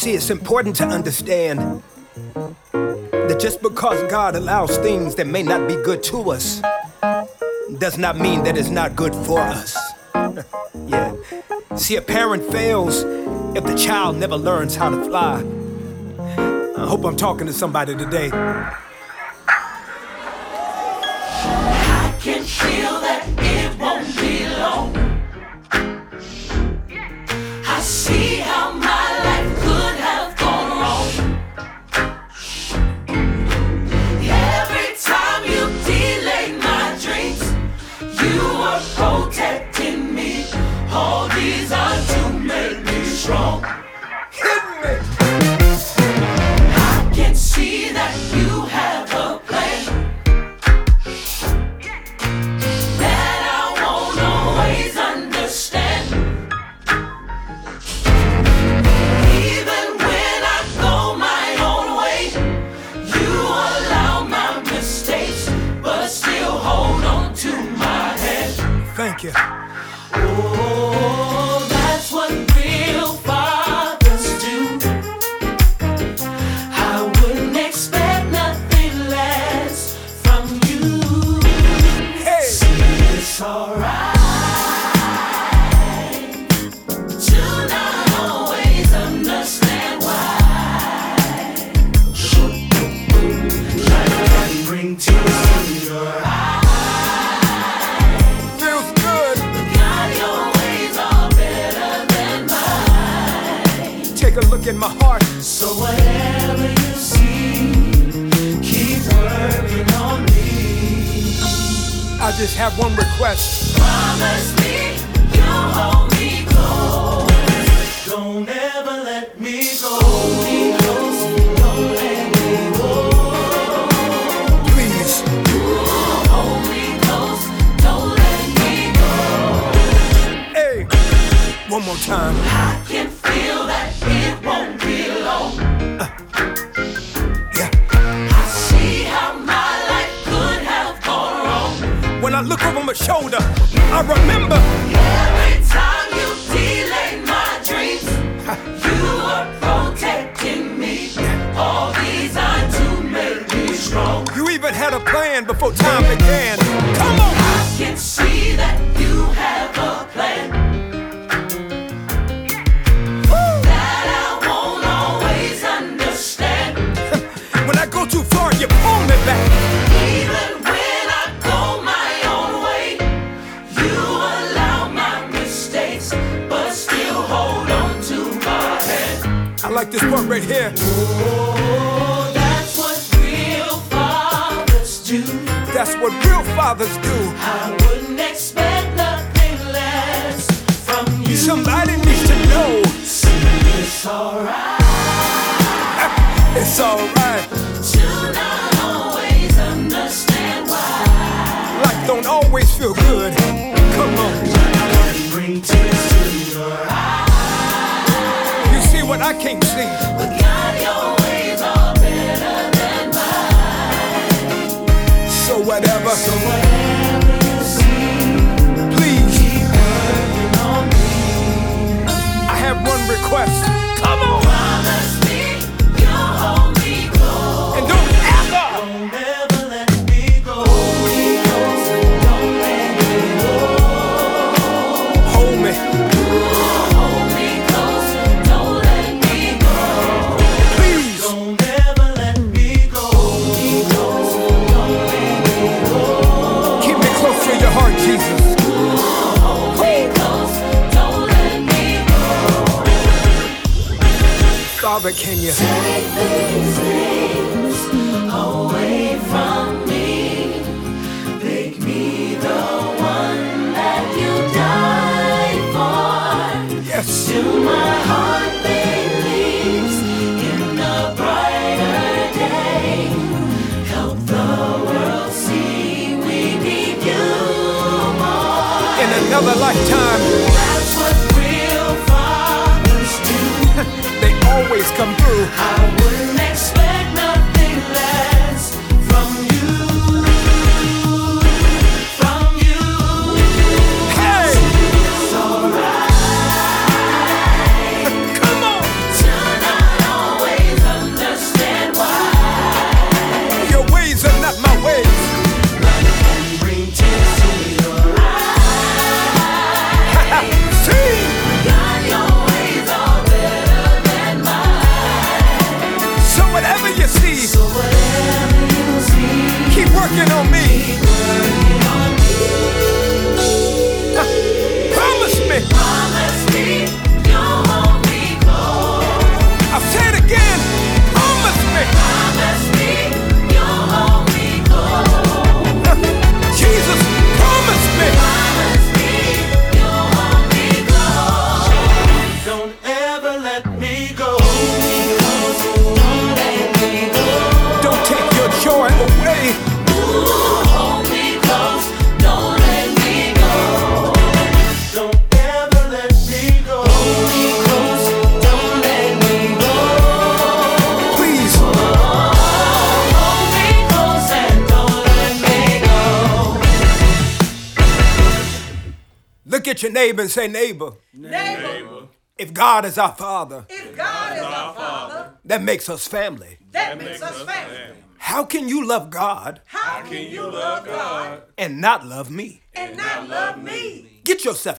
See, it's important to understand that just because God allows things that may not be good to us does not mean that it's not good for us. Yeah. See, a parent fails if the child never learns how to fly. I hope I'm talking to somebody today. I can feel that it won't be long. I see how my life could have gone wrong. Every time you delayed my dreams, you were protecting me. All these are to make me strong. Hit me! I can see that you have a plan that I won't always understand. Even when I go my own way, you allow my mistakes, but still hold on to my hand. Thank you. Oh, that's what real fathers do. I wouldn't expect nothing less from you. Hey! See, it's alright to not always understand why. Try to bring tears to your eyes. Feels good. God, your ways are better than mine. Take a look in my heart. So whatever you see, keep working on me. I just have one request. Promise me you'll hold me close. Don't ever let me go. Hold me close, don't let me go. Please. Hold me close, don't let me go. Hey! One more time. I can feel that it won't be long. Yeah. I see how my life could have gone wrong. When I look over my shoulder, I remember. Every time you delayed my dreams, you were protecting me. All these are to make me strong. You even had a plan before time began. Come on! I can see that you have a plan that I won't always understand. When I go too far, you pull me back. Even when I go my own way, you allow my mistakes, but still hold on to my hand. I like this part right here. Oh, that's what real fathers do. That's what real fathers do. I wouldn't expect nothing less from you. Somebody needs to know. See, it's alright It's alright. to not always understand why. Life don't always feel good. Come on. Bring tears to your eyes. You see what I can't see. But God, your ways are better than mine. So whatever. So whatever you see, Please. keep working on me. I have one request. Come on. Promise me you'll hold me close. And don't ever. Don't ever let me go. Hold me close, don't let me go. Hold me. Hold me close, don't let me go. Please. Don't ever let me go. Hold me close, don't let me go. Keep me close to your heart, Jesus. Hold me close, don't let me go. Father, can you? Take these things away from me. Make me the one that you died for. Yes. Till my heart believes in a brighter day. Help the world see we need you more. In another lifetime, That's what real fathers do. they always come through. I wouldn't expect nothing less from you. From you. Hey! It's alright Come on! to not Look at your neighbor and say, neighbor, Neighbor, if God is our Father, if God is our Father, that makes us family. that makes us family. How can you love God How can you love God and not love me? and not love me? Get yourself